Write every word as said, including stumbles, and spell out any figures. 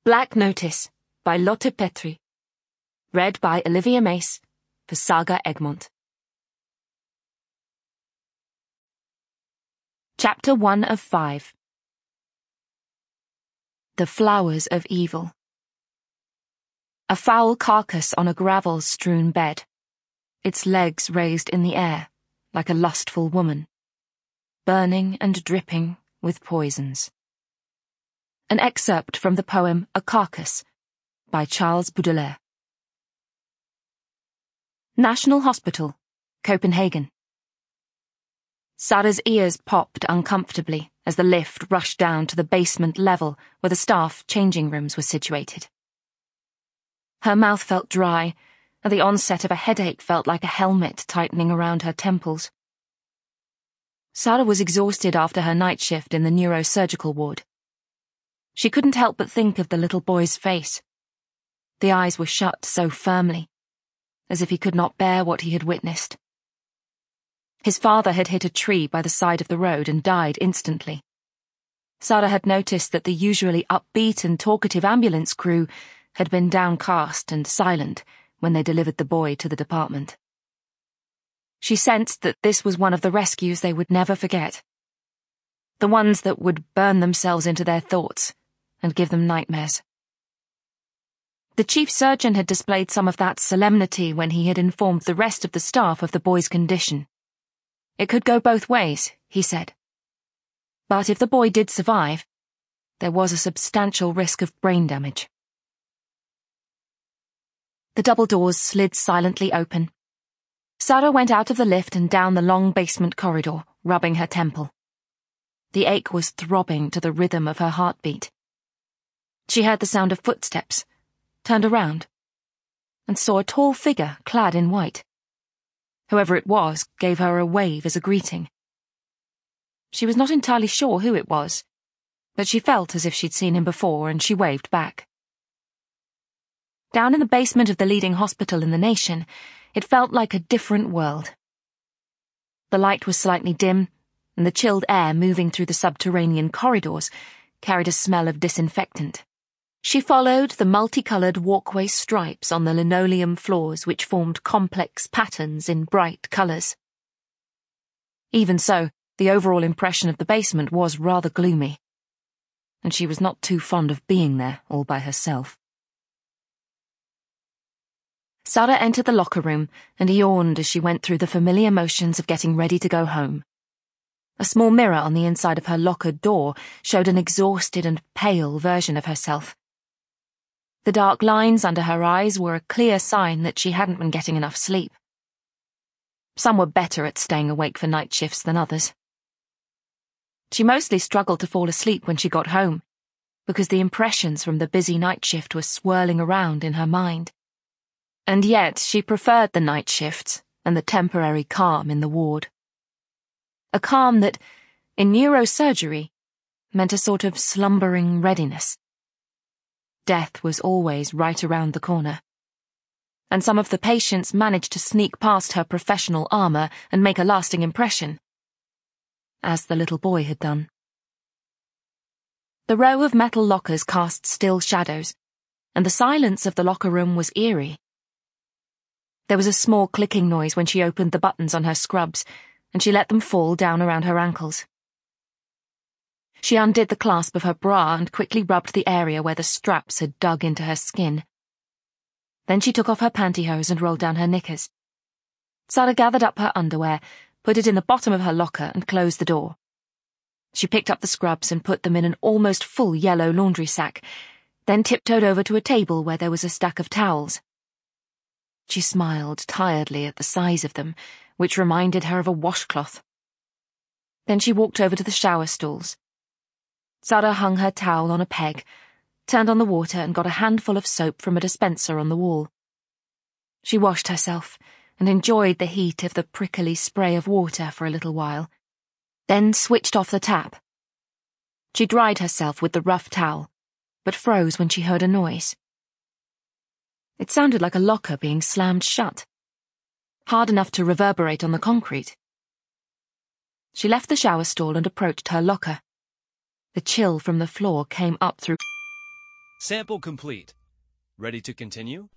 Black Notice by Lotte Petri. Read by Olivia Mace for Saga Egmont. Chapter one of five. The Flowers of Evil. A foul carcass on a gravel-strewn bed, its legs raised in the air, like a lustful woman, burning and dripping with poisons. An excerpt from the poem A Carcass by Charles Baudelaire. National Hospital, Copenhagen. Sara's ears popped uncomfortably as the lift rushed down to the basement level where the staff changing rooms were situated. Her mouth felt dry, and the onset of a headache felt like a helmet tightening around her temples. Sara was exhausted after her night shift in the neurosurgical ward. She couldn't help but think of the little boy's face. The eyes were shut so firmly, as if he could not bear what he had witnessed. His father had hit a tree by the side of the road and died instantly. Sara had noticed that the usually upbeat and talkative ambulance crew had been downcast and silent when they delivered the boy to the department. She sensed that this was one of the rescues they would never forget. The ones that would burn themselves into their thoughts and give them nightmares. The chief surgeon had displayed some of that solemnity when he had informed the rest of the staff of the boy's condition. It could go both ways, he said. But if the boy did survive, there was a substantial risk of brain damage. The double doors slid silently open. Sara went out of the lift and down the long basement corridor, rubbing her temple. The ache was throbbing to the rhythm of her heartbeat. She heard the sound of footsteps, turned around, and saw a tall figure clad in white. Whoever it was gave her a wave as a greeting. She was not entirely sure who it was, but she felt as if she'd seen him before, and she waved back. Down in the basement of the leading hospital in the nation, it felt like a different world. The light was slightly dim, and the chilled air moving through the subterranean corridors carried a smell of disinfectant. She followed the multicolored walkway stripes on the linoleum floors which formed complex patterns in bright colors. Even so, the overall impression of the basement was rather gloomy, and she was not too fond of being there all by herself. Sara entered the locker room and yawned as she went through the familiar motions of getting ready to go home. A small mirror on the inside of her locker door showed an exhausted and pale version of herself. The dark lines under her eyes were a clear sign that she hadn't been getting enough sleep. Some were better at staying awake for night shifts than others. She mostly struggled to fall asleep when she got home, because the impressions from the busy night shift were swirling around in her mind. And yet she preferred the night shifts and the temporary calm in the ward. A calm that, in neurosurgery, meant a sort of slumbering readiness. Death was always right around the corner, and some of the patients managed to sneak past her professional armor and make a lasting impression, as the little boy had done. The row of metal lockers cast still shadows, and the silence of the locker room was eerie. There was a small clicking noise when she opened the buttons on her scrubs, and she let them fall down around her ankles. She undid the clasp of her bra and quickly rubbed the area where the straps had dug into her skin. Then she took off her pantyhose and rolled down her knickers. Sara gathered up her underwear, put it in the bottom of her locker, and closed the door. She picked up the scrubs and put them in an almost full yellow laundry sack, then tiptoed over to a table where there was a stack of towels. She smiled tiredly at the size of them, which reminded her of a washcloth. Then she walked over to the shower stalls. Sara hung her towel on a peg, turned on the water and got a handful of soap from a dispenser on the wall. She washed herself and enjoyed the heat of the prickly spray of water for a little while, then switched off the tap. She dried herself with the rough towel, but froze when she heard a noise. It sounded like a locker being slammed shut, hard enough to reverberate on the concrete. She left the shower stall and approached her locker. The chill from the floor came up through... Sample complete. Ready to continue?